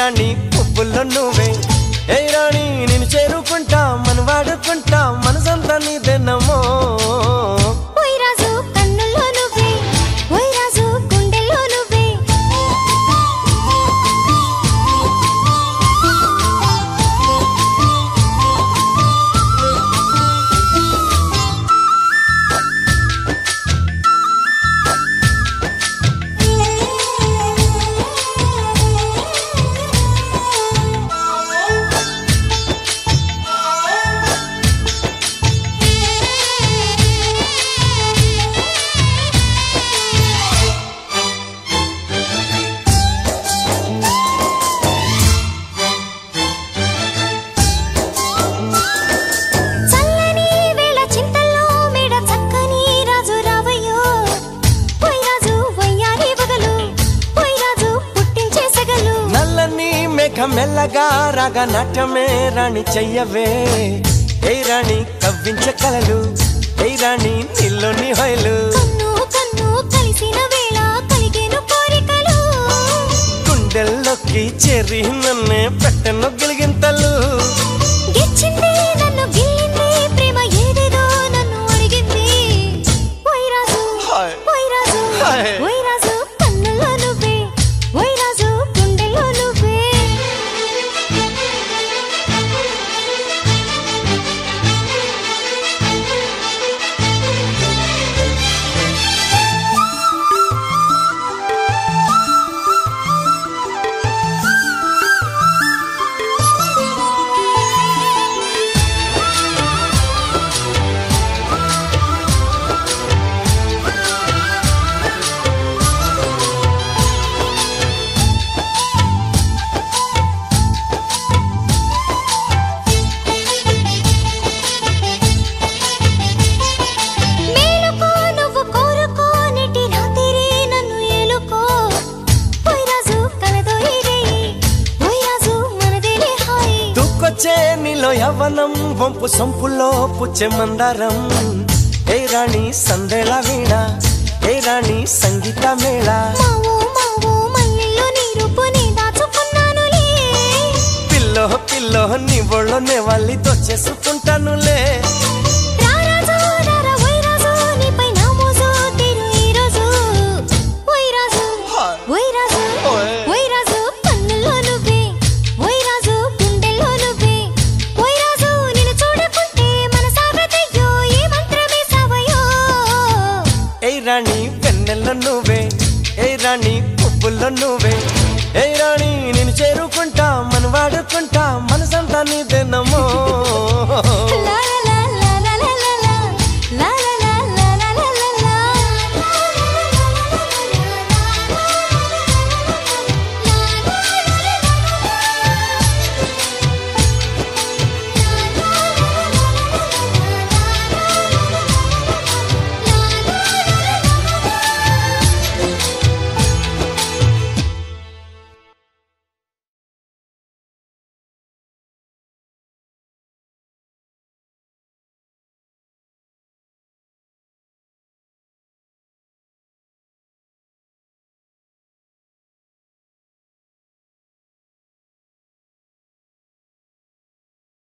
రాణి పువ్వుల్లో నువ్వే ఏ రాణి నేను చేరుకుంటా మన వాడుకుంటా మనసంతా నీదేనమ్మో ఓయ్ రాజు కన్నుల్లో నువ్వే ఓయ్ రాజు గుండెల్లో నువ్వే మెల్లగా రాగా నాట్యమే రాణి చెయ్యవే ఏ రాణి కవ్వించ కలలు ఏ రాణి నీలోని హొయలు కన్ను కన్ను కలిసిన వేళ కలిగేను కోరికలు గుండెల్లోకి చేరి నన్నే పెట్టను గిలిగింతలు గిచ్చింది నన్ను గిల్లింది ప్రేమ ఏదేదో నన్ను అడిగింది ఓయ్ రాజు ఓయ్ రాజు ఓయ్ రాజు కన్నుల్లో నువ్వే ఓయ్ రాజు గుండెల్లో నువ్వే నీలో యవ్వనం వంపు సొంపులో పుచ్చే మందారం ఏ రాణి సందేళ వీణ ఏ రాణి సంగీత మేళ పిల్లో పిల్లో నీ ఒళ్ళోనే వాళ్ళి దొచ్చేసుకుంటానులే ఏ రాణి వెన్నెల్లో నువ్వే ఏ రాణి పువ్వుల్లో నువ్వే